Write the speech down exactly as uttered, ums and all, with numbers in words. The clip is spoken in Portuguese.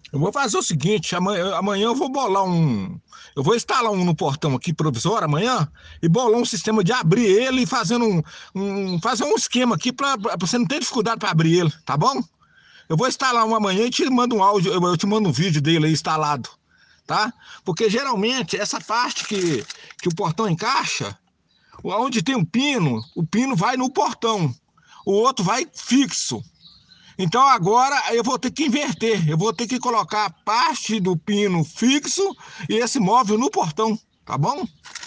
Eu vou fazer o seguinte, amanhã, amanhã eu vou bolar um. Eu vou instalar um no portão aqui provisório amanhã e bolar um sistema de abrir ele e fazendo um, um fazer um esquema aqui para você não ter dificuldade para abrir ele, tá bom? Eu vou instalar um amanhã e te mando um áudio, eu, eu te mando um vídeo dele aí instalado, tá? Porque geralmente essa parte que, que o portão encaixa, onde tem um pino, o pino vai no portão, o outro vai fixo. Então agora eu vou ter que inverter, eu vou ter que colocar parte do pino fixo e esse móvel no portão, tá bom?